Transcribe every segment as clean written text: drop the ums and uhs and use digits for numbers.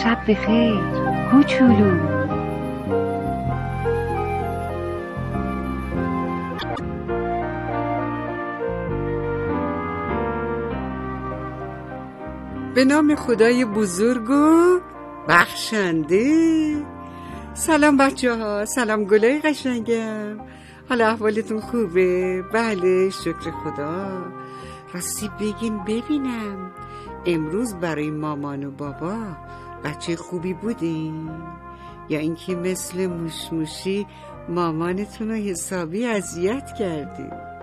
شب بخیر کوچولو. به نام خدای بزرگ و بخشنده. سلام بچه ها، سلام گلای قشنگم. حالا احوالتون خوبه؟ بله شکر خدا. راستی بگین ببینم امروز برای مامان و بابا بچه خوبی بودین؟ یا اینکه مثل موشموشی مامانتون رو حسابی اذیت کردین؟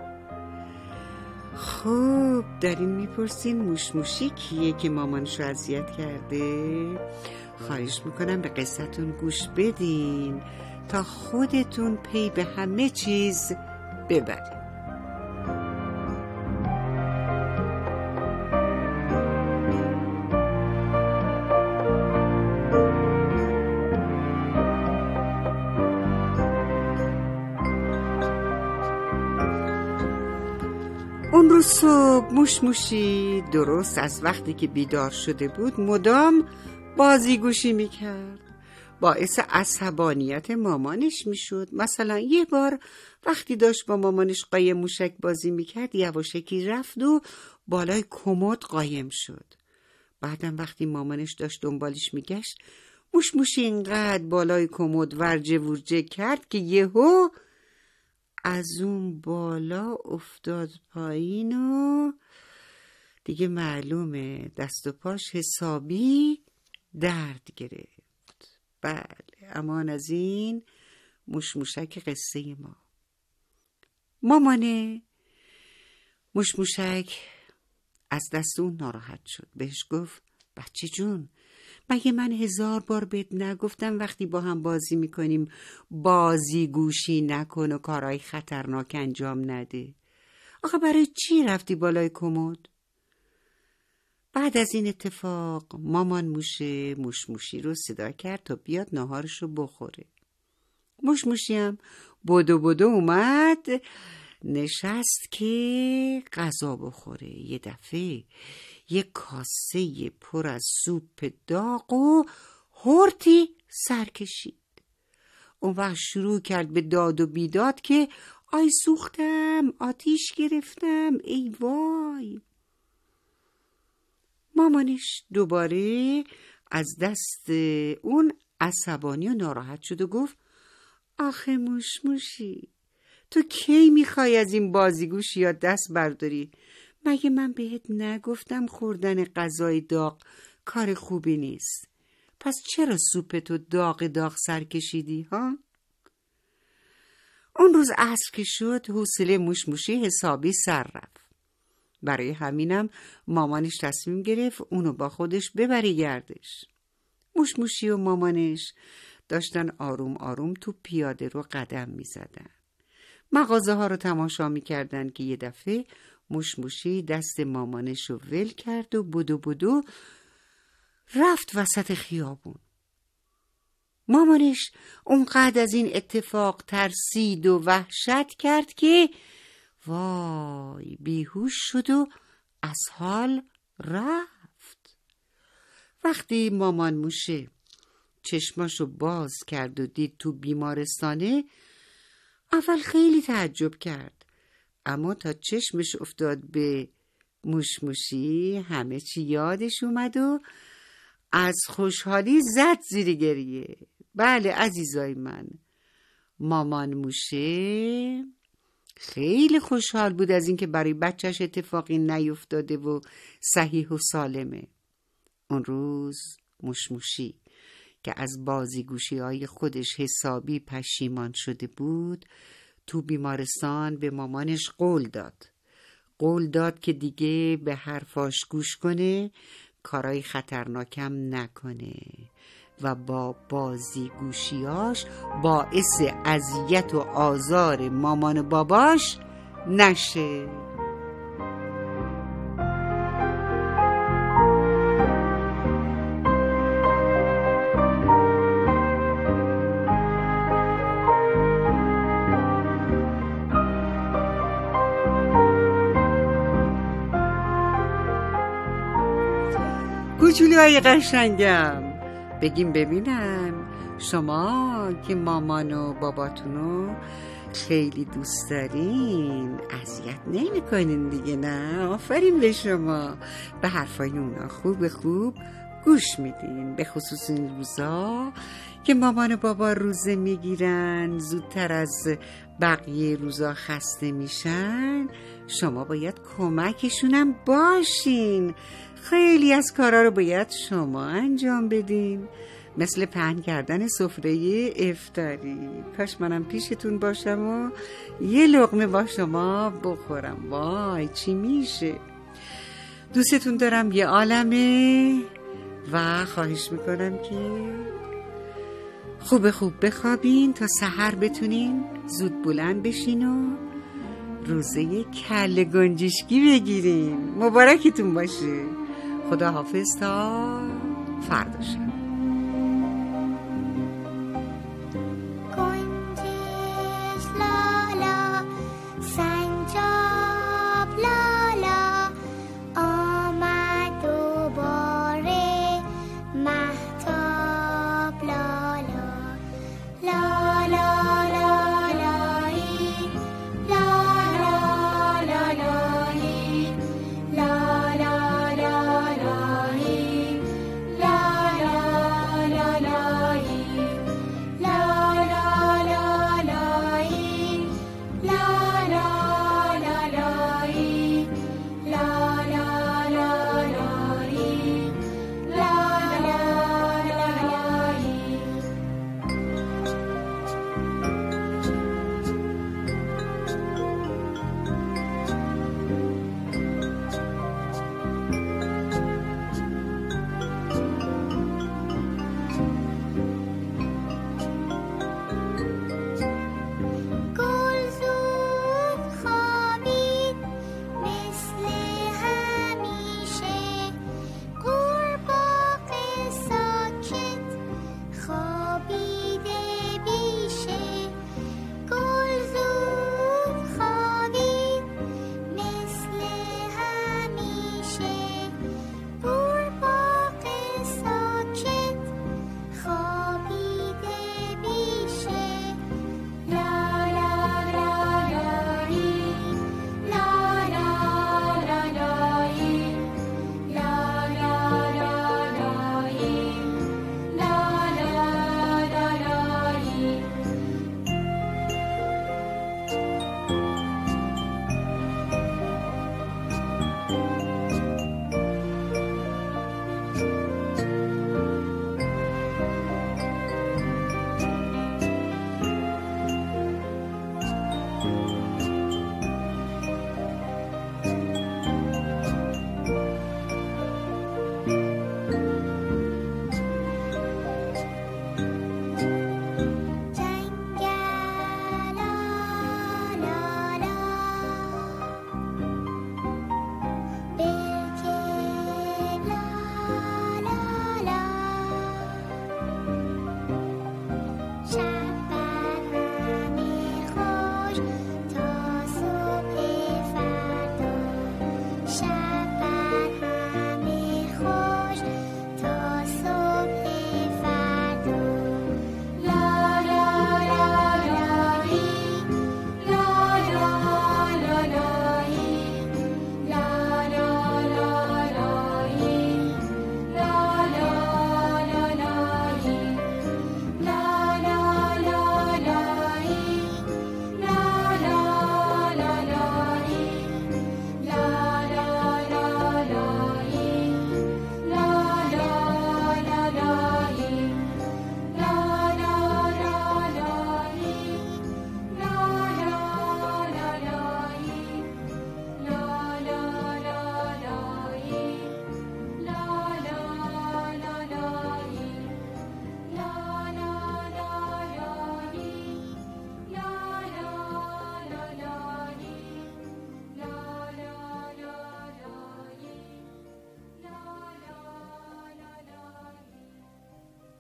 خب دارین میپرسین موشموشی کیه که مامانشو اذیت کرده؟ خواهش میکنم به قصتون گوش بدین تا خودتون پی به همه چیز ببرین. اون روز صبح موشموشی درست از وقتی که بیدار شده بود مدام بازیگوشی میکرد. باعث عصبانیت مامانش میشد. مثلا یه بار وقتی داشت با مامانش قایم موشک بازی میکرد یواشکی رفت و بالای کمد قایم شد. بعدم وقتی مامانش داشت دنبالش میگشت موشموشی اینقدر بالای کمد ورجه ورجه کرد که یهو از اون بالا افتاد پایین و دیگه معلومه دست و پاش حسابی درد گرفت. بله امان از این موشموشک قصه ما. مامانه موشموشک از دست اون ناراحت شد. بهش گفت بچه جون، مگه من 1000 بار بهت نگفتم وقتی با هم بازی میکنیم بازی گوشی نکن و کارهای خطرناک انجام نده؟ آخه برای چی رفتی بالای کمد؟ بعد از این اتفاق مامان موشه موشموشی رو صدا کرد تا بیاد ناهارش رو بخوره. موشموشی هم بدو اومد نشست که غذا بخوره. یه دفعه یه کاسه پر از سوپ داغ و هورتی سر کشید. اون وقت شروع کرد به داد و بیداد که آی سوختم، آتیش گرفتم، ای وای. مامانش دوباره از دست اون عصبانی و ناراحت شد و گفت آخه موشموشی تو کی میخوای از این بازیگوشی یا دست برداری؟ مگه من بهت نگفتم خوردن غذای داغ کار خوبی نیست؟ پس چرا سوپتو داغ سر کشیدی ها؟ اون روز عصر که شد حوصله موشموشی حسابی سر رفت. برای همینم مامانش تصمیم گرفت اونو با خودش ببره گردش. موشموشی و مامانش داشتن آروم آروم تو پیاده رو قدم می زدن. مغازه ها رو تماشا می کردن که یه دفعه موشموشی دست مامانش رو ول کرد و بدو رفت وسط خیابون. مامانش اونقدر از این اتفاق ترسید و وحشت کرد که وای بیهوش شد و از حال رفت. وقتی مامان موشه چشماشو باز کرد و دید تو بیمارستانه اول خیلی تعجب کرد، اما تا چشمش افتاد به موشموشی همه چی یادش اومد و از خوشحالی زد زیر گریه. بله عزیزای من، مامان موشه خیلی خوشحال بود از اینکه برای بچهش اتفاقی نیفتاده و صحیح و سالمه. اون روز موشموشی که از بازیگوشی‌های خودش حسابی پشیمان شده بود تو بیمارستان به مامانش قول داد که دیگه به حرفاش گوش کنه، کارای خطرناکم نکنه و با بازیگوشیاش باعث اذیت و آزار مامان و باباش نشه. کوچولوهای قشنگم، بگیم ببینم شما که مامان و باباتونو خیلی دوست دارین اذیت نمی‌کنین دیگه، نه؟ آفرین به شما. به حرفای اونا خوب گوش میدین، به خصوص این روزا که مامان و بابا روزه میگیرن، زودتر از بقیه روزا خسته میشن. شما باید کمکشونم باشین. خیلی از کارا رو باید شما انجام بدین، مثل پهن کردن سفره افطاری. کاش منم پیشتون باشم و یه لقمه با شما بخورم. وای چی میشه. دوستتون دارم یه عالمه و خواهش میکنم که خوب بخوابین تا سحر بتونین زود بلند بشین و روزه کله گنجشکی بگیرین. مبارکتون باشه. خدا حافظ تا فردا شب.